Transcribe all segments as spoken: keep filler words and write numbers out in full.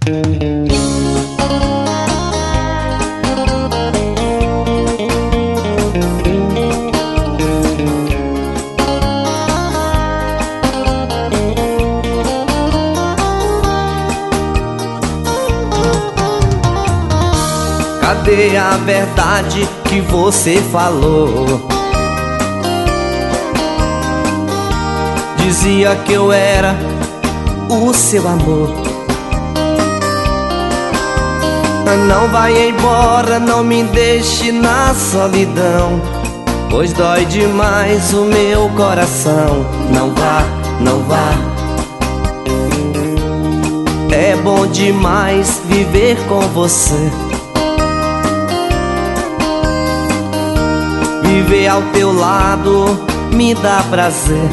Cadê a verdade que você falou? Dizia que eu era o seu amor. Não vai embora, não me deixe na solidão, pois dói demais o meu coração. Não vá, não vá. É bom demais viver com você. Viver ao teu lado me dá prazer.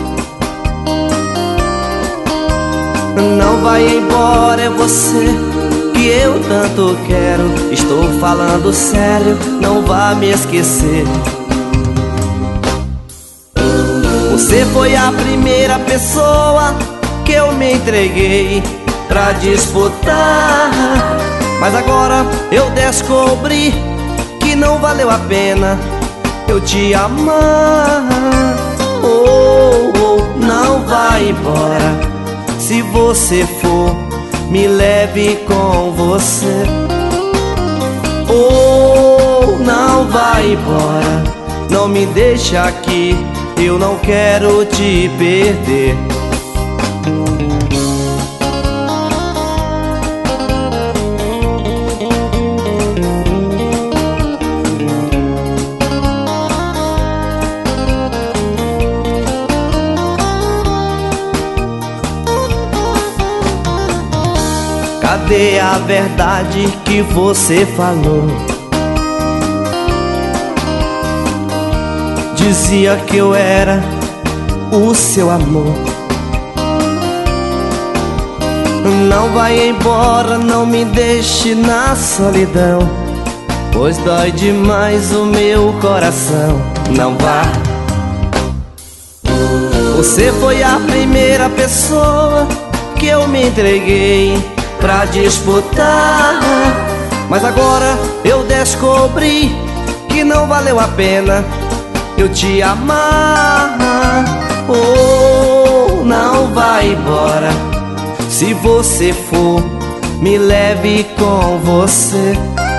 Não vai embora, é você que eu tanto quero. Estou falando sério, não vá me esquecer. Você foi a primeira pessoa que eu me entreguei pra disputar, mas agora eu descobri que não valeu a pena eu te amar. Oh, oh, não vai embora. Se você for, me leve com você. Oh, não vai embora. Não me deixa aqui, eu não quero te perder. Cadê a verdade que você falou? Dizia que eu era o seu amor. Não vai embora, não me deixe na solidão, pois dói demais o meu coração. Não vá. Você foi a primeira pessoa que eu me entreguei pra disputar, mas agora eu descobri que não valeu a pena eu te amar. Oh, não vai embora. Se você for, me leve com você.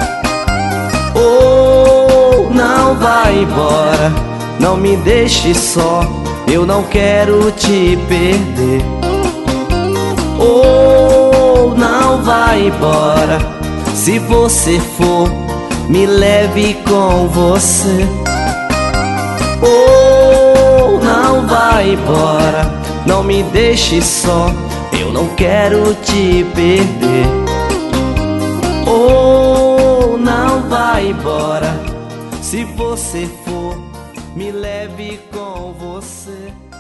Oh, não vai embora. Não me deixe só, eu não quero te perder. Oh, não vai embora. Se você for, me leve com você. Oh, não vai embora. Não me deixe só, eu não quero te perder. Oh, não vai embora. Se você for, me leve com você.